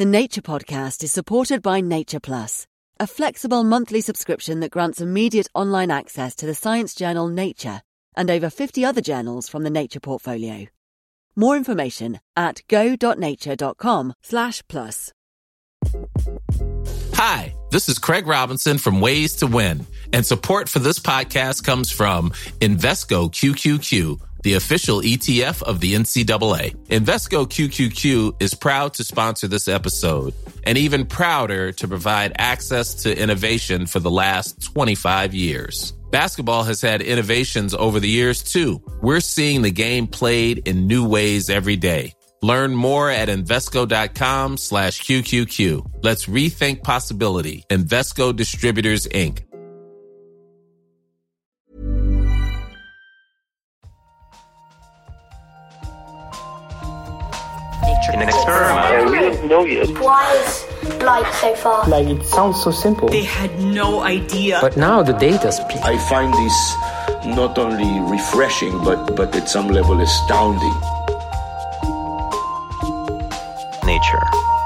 The Nature Podcast is supported by Nature Plus, a flexible monthly subscription that grants immediate online access to the science journal Nature and over 50 other journals from the Nature portfolio. More information at go.nature.com/plus. Hi, this is Craig Robinson from Ways to Win, and support for this podcast comes from Invesco QQQ, the official ETF of the NCAA. Invesco QQQ is proud to sponsor this episode, and even prouder to provide access to innovation for the last 25 years. Basketball has had innovations over the years, too. We're seeing the game played in new ways every day. Learn more at Invesco.com/QQQ. Let's rethink possibility. Invesco Distributors, Inc. In an experiment. We don't know yet. Why is light so far? Like, it sounds so simple. They had no idea. But now the data speaks. I find this not only refreshing, but at some level astounding. Nature.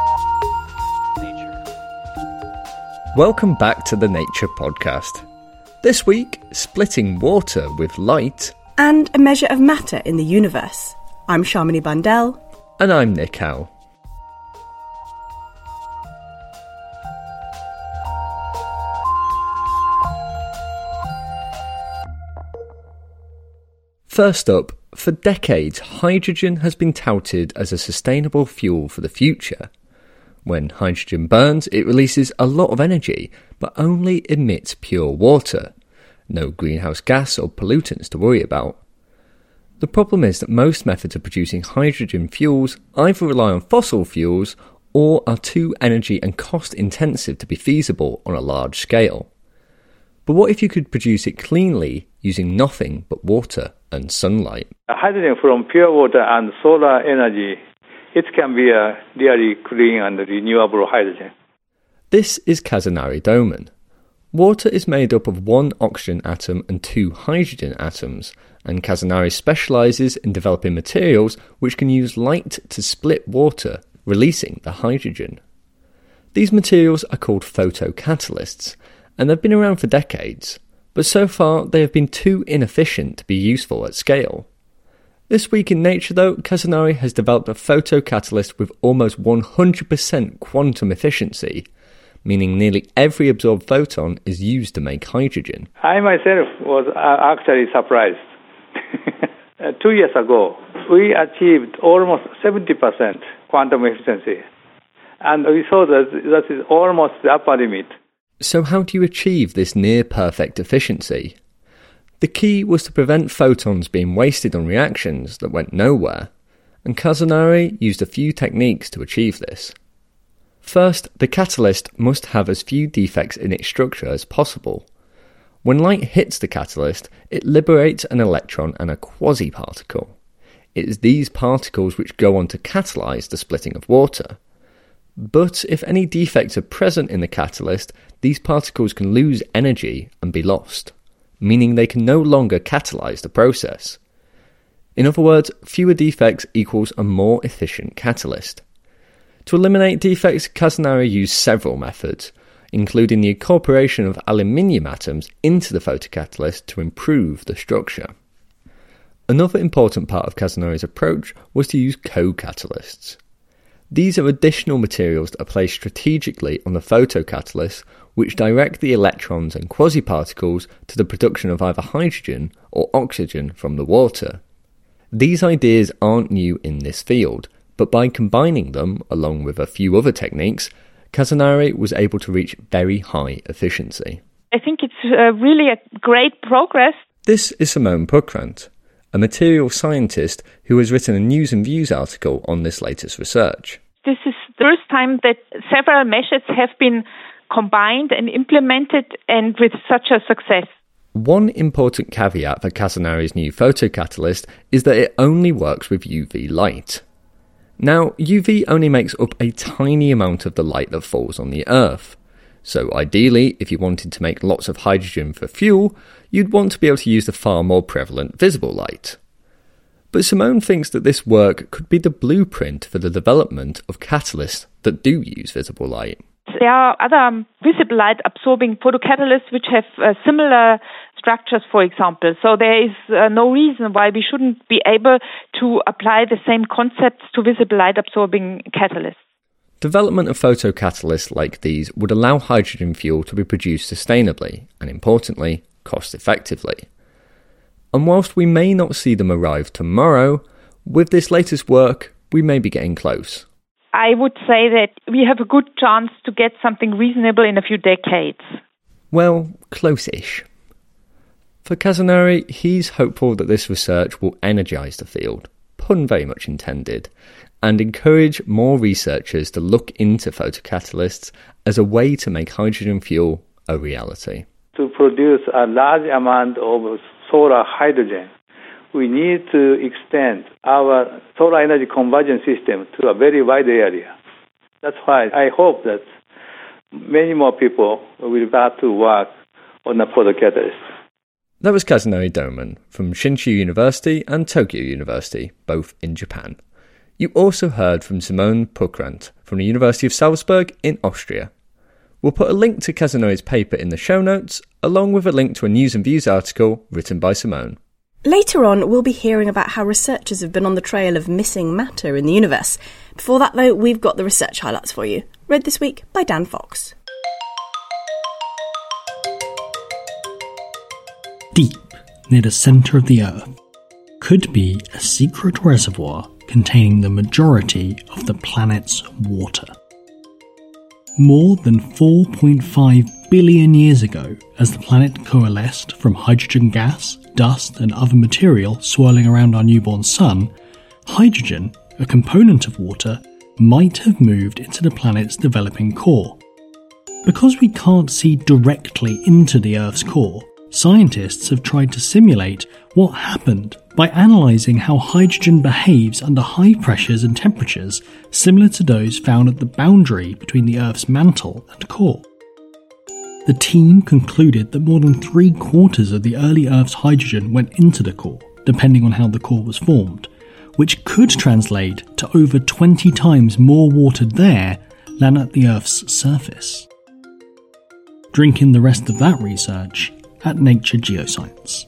Welcome back to the Nature Podcast. This week, splitting water with light. And a measure of matter in the universe. I'm Shamini Bandel. And I'm Nick Howe. First up, for decades, hydrogen has been touted as a sustainable fuel for the future. When hydrogen burns, it releases a lot of energy, but only emits pure water. No greenhouse gas or pollutants to worry about. The problem is that most methods of producing hydrogen fuels either rely on fossil fuels or are too energy and cost intensive to be feasible on a large scale. But what if you could produce it cleanly using nothing but water and sunlight? Hydrogen from pure water and solar energy, it can be a really clean and renewable hydrogen. This is Kazunari Doman. Water is made up of one oxygen atom and two hydrogen atoms, and Kazunari specialises in developing materials which can use light to split water, releasing the hydrogen. These materials are called photocatalysts, and they've been around for decades, but so far they have been too inefficient to be useful at scale. This week in Nature, though, Kazunari has developed a photocatalyst with almost 100% quantum efficiency, meaning nearly every absorbed photon is used to make hydrogen. I myself was actually surprised. 2 years ago, we achieved almost 70% quantum efficiency, and we saw that is almost the upper limit. So how do you achieve this near-perfect efficiency? The key was to prevent photons being wasted on reactions that went nowhere, and Kazunari used a few techniques to achieve this. First, the catalyst must have as few defects in its structure as possible. When light hits the catalyst, it liberates an electron and a quasi-particle. It is these particles which go on to catalyse the splitting of water. But if any defects are present in the catalyst, these particles can lose energy and be lost, meaning they can no longer catalyse the process. In other words, fewer defects equals a more efficient catalyst. To eliminate defects, Kazunari used several methods, including the incorporation of aluminium atoms into the photocatalyst to improve the structure. Another important part of Kazunari's approach was to use co-catalysts. These are additional materials that are placed strategically on the photocatalyst, which direct the electrons and quasi-particles to the production of either hydrogen or oxygen from the water. These ideas aren't new in this field, but by combining them, along with a few other techniques, Kazunari was able to reach very high efficiency. I think it's really a great progress. This is Simone Puckrant, a material scientist who has written a News and Views article on this latest research. This is the first time that several methods have been combined and implemented, and with such a success. One important caveat for Kazunari's new photocatalyst is that it only works with UV light. Now, UV only makes up a tiny amount of the light that falls on the Earth. So ideally, if you wanted to make lots of hydrogen for fuel, you'd want to be able to use the far more prevalent visible light. But Simone thinks that this work could be the blueprint for the development of catalysts that do use visible light. There are other visible light absorbing photocatalysts which have similar structures, for example. So there is no reason why we shouldn't be able to apply the same concepts to visible light absorbing catalysts. Development of photocatalysts like these would allow hydrogen fuel to be produced sustainably and, importantly, cost-effectively. And whilst we may not see them arrive tomorrow, with this latest work, we may be getting close. I would say that we have a good chance to get something reasonable in a few decades. Well, close-ish. For Kazunari, he's hopeful that this research will energise the field, pun very much intended, and encourage more researchers to look into photocatalysts as a way to make hydrogen fuel a reality. To produce a large amount of solar hydrogen, we need to extend our solar energy conversion system to a very wide area. That's why I hope that many more people will start to work on the photocatalyst. That was Kazunari Doman from Shinshu University and Tokyo University, both in Japan. You also heard from Simone Puckrant from the University of Salzburg in Austria. We'll put a link to Kazunari's paper in the show notes, along with a link to a News and Views article written by Simone. Later on, we'll be hearing about how researchers have been on the trail of missing matter in the universe. Before that, though, we've got the research highlights for you, read this week by Dan Fox. Deep near the centre of the Earth could be a secret reservoir containing the majority of the planet's water. More than 4.5 billion years ago, as the planet coalesced from hydrogen gas, dust and other material swirling around our newborn sun, hydrogen, a component of water, might have moved into the planet's developing core. Because we can't see directly into the Earth's core, scientists have tried to simulate what happened by analysing how hydrogen behaves under high pressures and temperatures similar to those found at the boundary between the Earth's mantle and core. The team concluded that more than 3/4 of the early Earth's hydrogen went into the core, depending on how the core was formed, which could translate to over 20 times more water there than at the Earth's surface. Drink in the rest of that research at Nature Geoscience.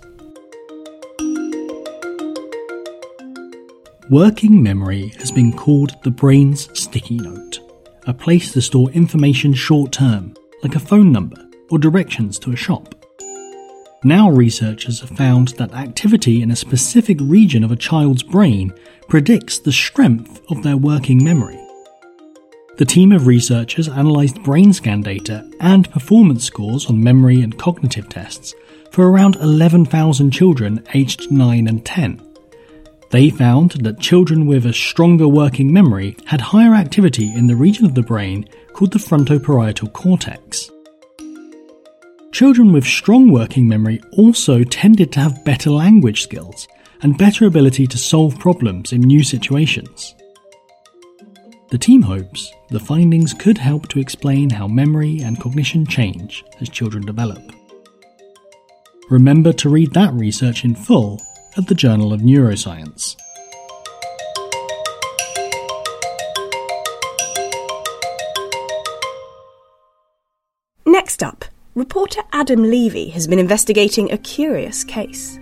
Working memory has been called the brain's sticky note, a place to store information short-term, like a phone number or directions to a shop. Now researchers have found that activity in a specific region of a child's brain predicts the strength of their working memory. The team of researchers analysed brain scan data and performance scores on memory and cognitive tests for around 11,000 children aged 9 and 10. They found that children with a stronger working memory had higher activity in the region of the brain called the frontoparietal cortex. Children with strong working memory also tended to have better language skills and better ability to solve problems in new situations. The team hopes the findings could help to explain how memory and cognition change as children develop. Remember to read that research in full at the Journal of Neuroscience. Next up, reporter Adam Levy has been investigating a curious case.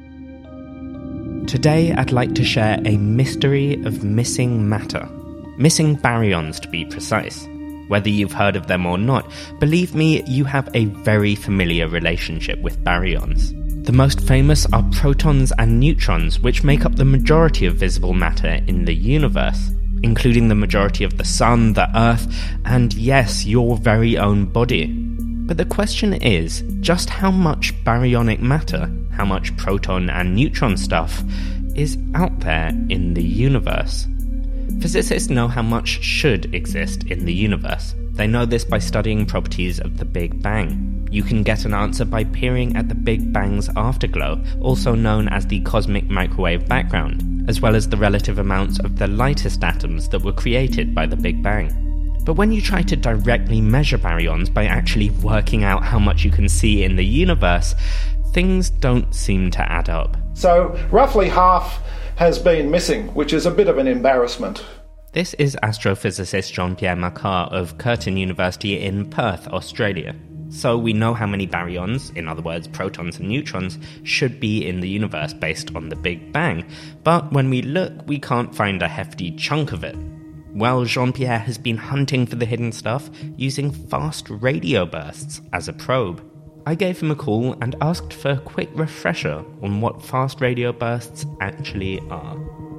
Today I'd like to share a mystery of missing matter. Missing baryons, to be precise. Whether you've heard of them or not, believe me, you have a very familiar relationship with baryons. The most famous are protons and neutrons, which make up the majority of visible matter in the universe, including the majority of the Sun, the Earth, and yes, your very own body. But the question is, just how much baryonic matter, how much proton and neutron stuff, is out there in the universe? Physicists know how much should exist in the universe. They know this by studying properties of the Big Bang. You can get an answer by peering at the Big Bang's afterglow, also known as the cosmic microwave background, as well as the relative amounts of the lightest atoms that were created by the Big Bang. But when you try to directly measure baryons by actually working out how much you can see in the universe, things don't seem to add up. So roughly half has been missing, which is a bit of an embarrassment. This is astrophysicist Jean-Pierre Macquart of Curtin University in Perth, Australia. So we know how many baryons, in other words protons and neutrons, should be in the universe based on the Big Bang. But when we look, we can't find a hefty chunk of it. Well, Jean-Pierre has been hunting for the hidden stuff using fast radio bursts as a probe. I gave him a call and asked for a quick refresher on what fast radio bursts actually are.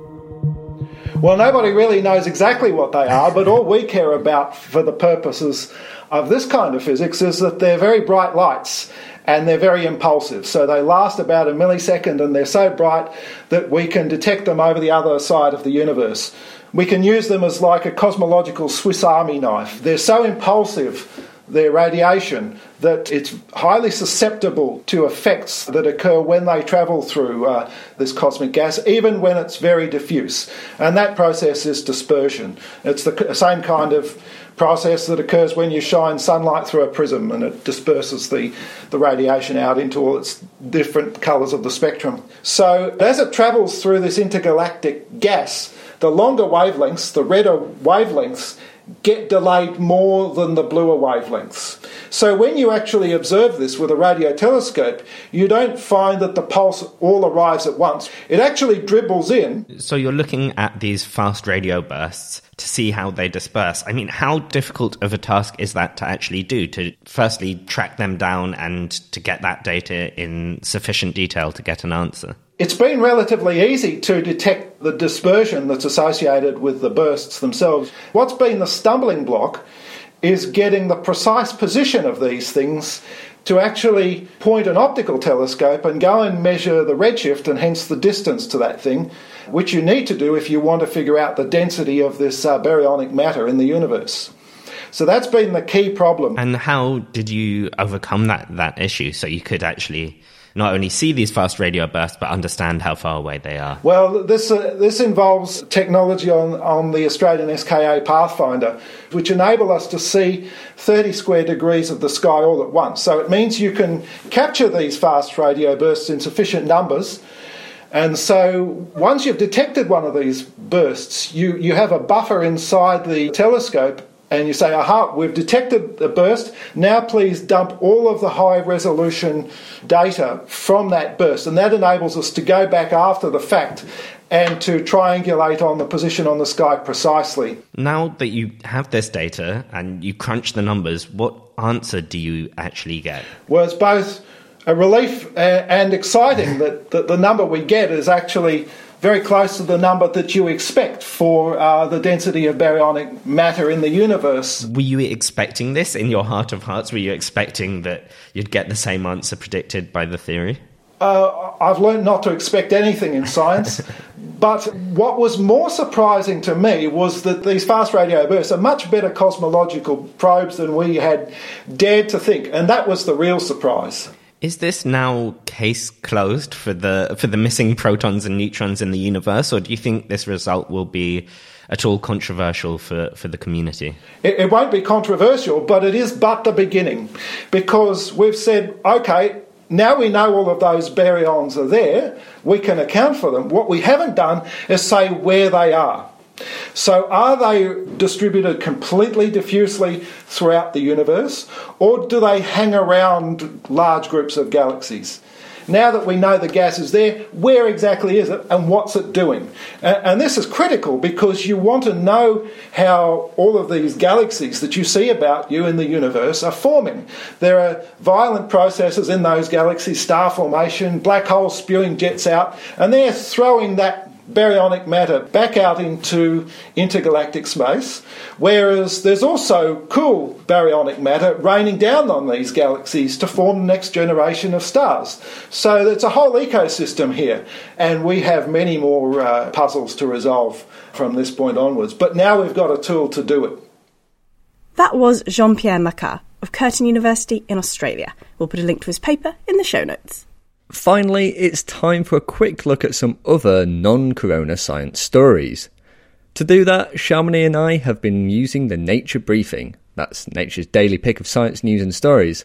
Well, nobody really knows exactly what they are, but all we care about for the purposes of this kind of physics is that they're very bright lights and they're very impulsive. So they last about a millisecond and they're so bright that we can detect them over the other side of the universe. We can use them as like a cosmological Swiss Army knife. They're so impulsive, their radiation, that it's highly susceptible to effects that occur when they travel through this cosmic gas, even when it's very diffuse. And that process is dispersion. It's the same kind of process that occurs when you shine sunlight through a prism and it disperses the radiation out into all its different colours of the spectrum. So as it travels through this intergalactic gas, the longer wavelengths, the redder wavelengths, get delayed more than the bluer wavelengths. So when you actually observe this with a radio telescope, you don't find that the pulse all arrives at once. It actually dribbles in. So you're looking at these fast radio bursts to see how they disperse. I mean, how difficult of a task is that to actually do, to firstly track them down and to get that data in sufficient detail to get an answer? It's been relatively easy to detect the dispersion that's associated with the bursts themselves. What's been the stumbling block is getting the precise position of these things to actually point an optical telescope and go and measure the redshift and hence the distance to that thing, which you need to do if you want to figure out the density of this baryonic matter in the universe. So that's been the key problem. And how did you overcome that issue so you could actually not only see these fast radio bursts, but understand how far away they are? Well, this involves technology on the Australian SKA Pathfinder, which enable us to see 30 square degrees of the sky all at once. So it means you can capture these fast radio bursts in sufficient numbers. And so once you've detected one of these bursts, you have a buffer inside the telescope and you say, aha, we've detected the burst, now please dump all of the high-resolution data from that burst. And that enables us to go back after the fact and to triangulate on the position on the sky precisely. Now that you have this data and you crunch the numbers, what answer do you actually get? Well, it's both a relief and exciting that the number we get is actually very close to the number that you expect for the density of baryonic matter in the universe. Were you expecting this in your heart of hearts? Were you expecting that you'd get the same answer predicted by the theory? I've learned not to expect anything in science, but what was more surprising to me was that these fast radio bursts are much better cosmological probes than we had dared to think, and that was the real surprise. Is this now case closed for the missing protons and neutrons in the universe, or do you think this result will be at all controversial for the community? It won't be controversial, but it is but the beginning, because we've said, OK, now we know all of those baryons are there, we can account for them. What we haven't done is say where they are. So are they distributed completely diffusely throughout the universe, or do they hang around large groups of galaxies? Now that we know the gas is there, where exactly is it and what's it doing? And this is critical because you want to know how all of these galaxies that you see about you in the universe are forming. There are violent processes in those galaxies, star formation, black holes spewing jets out, and they're throwing that baryonic matter back out into intergalactic space, whereas there's also cool baryonic matter raining down on these galaxies to form the next generation of stars. So it's a whole ecosystem here, and we have many more puzzles to resolve from this point onwards. But now we've got a tool to do it. That was Jean-Pierre Macquart of Curtin University in Australia. We'll put a link to his paper in the show notes. Finally, it's time for a quick look at some other non-corona science stories. To do that, Shamini and I have been using the Nature Briefing, that's Nature's daily pick of science news and stories,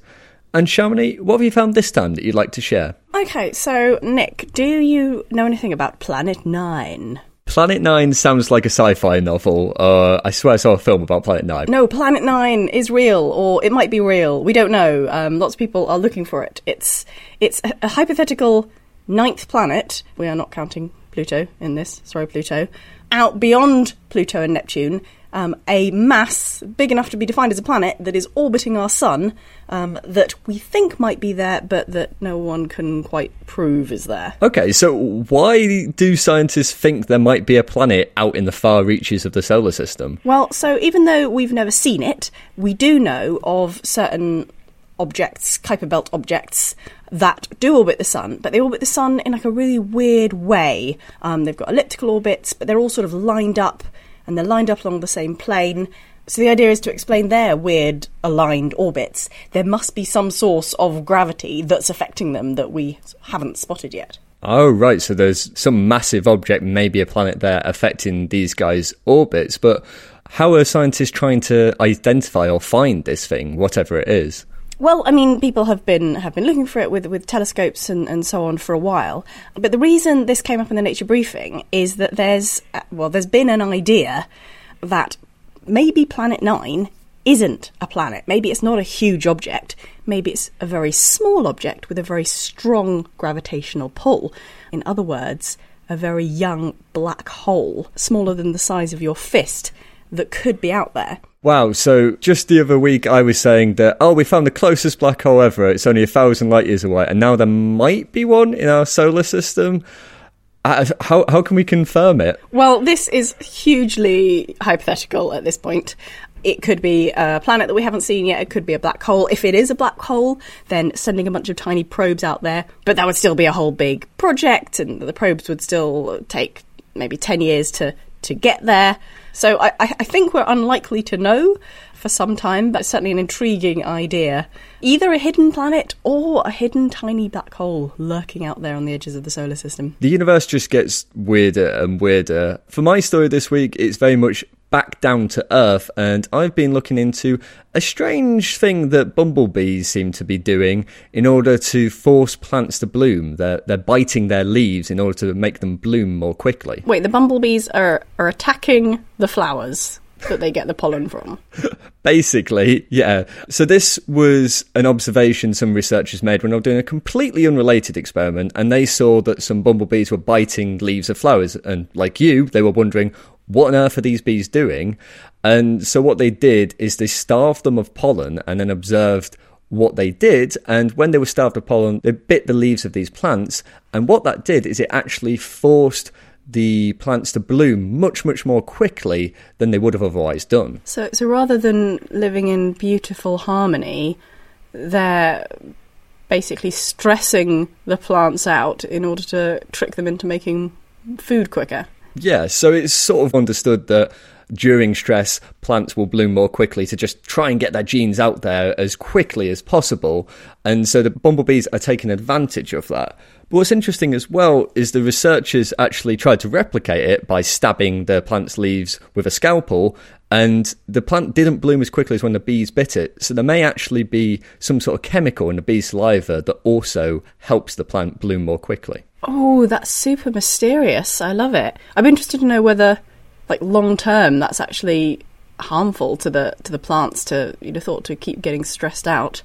And Shamini, what have you found this time that you'd like to share? Okay, so Nick, do you know anything about Planet 9? Planet 9 sounds like a sci-fi novel. I swear I saw a film about Planet 9. No, Planet 9 is real, or it might be real. We don't know. Lots of people are looking for it. It's a hypothetical 9th planet. We are not counting Pluto in this. Sorry, Pluto. Out beyond Pluto and Neptune, a mass big enough to be defined as a planet that is orbiting our sun, that we think might be there, but that no one can quite prove is there. Okay, so why do scientists think there might be a planet out in the far reaches of the solar system? Well, so even though we've never seen it, we do know of certain objects, Kuiper Belt objects, that do orbit the sun, but they orbit the sun in like a really weird way. They've got elliptical orbits, but they're all sort of lined up, and they're lined up along the same plane. So the idea is to explain their weird aligned orbits. There must be some source of gravity that's affecting them that we haven't spotted yet. Oh, right, so there's some massive object, maybe a planet there, affecting these guys' orbits. But how are scientists trying to identify or find this thing, whatever it is? Well, I mean, people have been looking for it with telescopes and so on for a while. But the reason this came up in the Nature briefing is that there's been an idea that maybe Planet 9 isn't a planet. Maybe it's not a huge object. Maybe it's a very small object with a very strong gravitational pull. In other words, a very young black hole, smaller than the size of your fist, that could be out there. Wow, so just the other week I was saying that, we found the closest black hole ever, it's only 1,000 light years away, and now there might be one in our solar system. How can we confirm it? Well, this is hugely hypothetical at this point. It could be a planet that we haven't seen yet, it could be a black hole. If it is a black hole, then sending a bunch of tiny probes out there, but that would still be a whole big project, and the probes would still take maybe 10 years to get there. So I think we're unlikely to know for some time, but it's certainly an intriguing idea. Either a hidden planet or a hidden tiny black hole lurking out there on the edges of the solar system. The universe just gets weirder and weirder. For my story this week, it's very much back down to Earth, and I've been looking into a strange thing that bumblebees seem to be doing in order to force plants to bloom. They're biting their leaves in order to make them bloom more quickly. Wait, the bumblebees are attacking the flowers that they get the pollen from? Basically, yeah. So this was an observation some researchers made when they were doing a completely unrelated experiment, and they saw that some bumblebees were biting leaves of flowers, and like you, they were wondering, what on earth are these bees doing? And so what they did is they starved them of pollen and then observed what they did. And when they were starved of pollen, they bit the leaves of these plants. And what that did is it actually forced the plants to bloom much, much more quickly than they would have otherwise done. So rather than living in beautiful harmony, they're basically stressing the plants out in order to trick them into making food quicker. Yeah, so it's sort of understood that during stress, plants will bloom more quickly to just try and get their genes out there as quickly as possible. And so the bumblebees are taking advantage of that. But what's interesting as well is the researchers actually tried to replicate it by stabbing the plant's leaves with a scalpel, and the plant didn't bloom as quickly as when the bees bit it. So there may actually be some sort of chemical in the bee's saliva that also helps the plant bloom more quickly. Oh, that's super mysterious. I love it. I'm interested to know whether, like, long term, that's actually harmful to the plants. You'd have thought to keep getting stressed out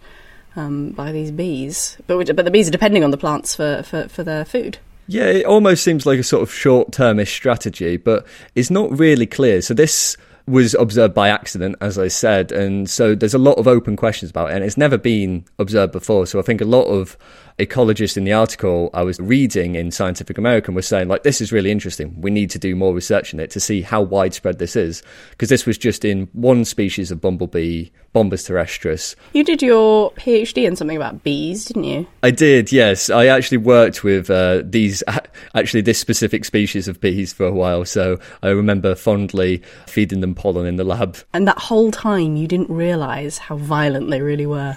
by these bees, but the bees are depending on the plants for their food. Yeah, it almost seems like a sort of short-termist strategy, but it's not really clear. So this was observed by accident, as I said, and so there's a lot of open questions about it, and it's never been observed before. So I think a lot of ecologists in the article I was reading in Scientific American were saying, like, this is really interesting. We need to do more research in it to see how widespread this is, because this was just in one species of bumblebee, Bombus terrestris. You did your PhD in something about bees, didn't you? I did, yes. I actually worked with this specific species of bees for a while, so I remember fondly feeding them pollen in the lab. And that whole time you didn't realise how violent they really were.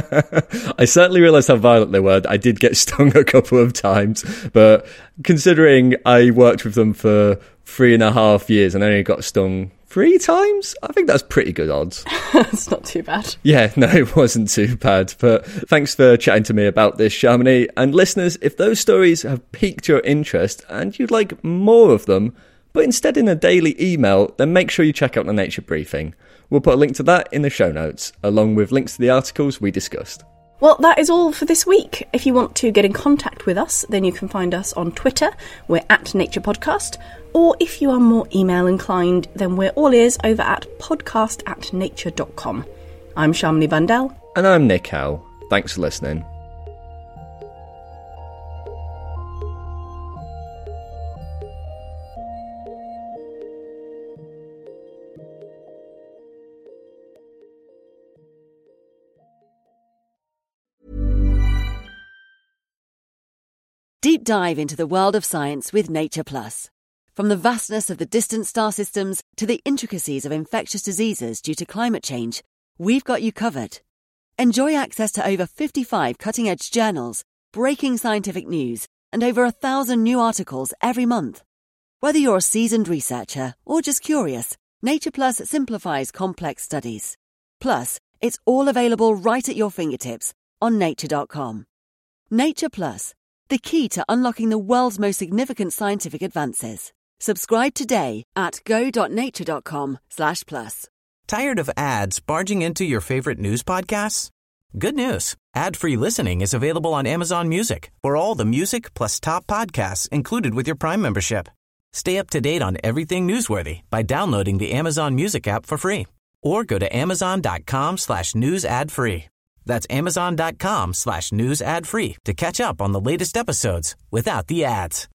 I certainly realised how violent they were. I did get stung a couple of times, but considering I worked with them for 3.5 years and only got stung 3 times? I think that's pretty good odds. It's not too bad. Yeah, no, it wasn't too bad. But thanks for chatting to me about this, Shamini. And listeners, if those stories have piqued your interest and you'd like more of them, but instead in a daily email, then make sure you check out the Nature Briefing. We'll put a link to that in the show notes, along with links to the articles we discussed. Well, that is all for this week. If you want to get in contact with us, then you can find us on Twitter. We're at Nature Podcast. Or if you are more email inclined, then we're all ears over at podcast@nature.com. I'm Shamini Bandel. And I'm Nick Howe. Thanks for listening. Deep dive into the world of science with Nature Plus. From the vastness of the distant star systems to the intricacies of infectious diseases due to climate change, we've got you covered. Enjoy access to over 55 cutting-edge journals, breaking scientific news, and over 1,000 new articles every month. Whether you're a seasoned researcher or just curious, Nature Plus simplifies complex studies. Plus, it's all available right at your fingertips on nature.com. Nature Plus, the key to unlocking the world's most significant scientific advances. Subscribe today at go.nature.com/plus. Tired of ads barging into your favorite news podcasts? Good news. Ad-free listening is available on Amazon Music for all the music plus top podcasts included with your Prime membership. Stay up to date on everything newsworthy by downloading the Amazon Music app for free or go to amazon.com/news ad free. That's amazon.com/news ad free to catch up on the latest episodes without the ads.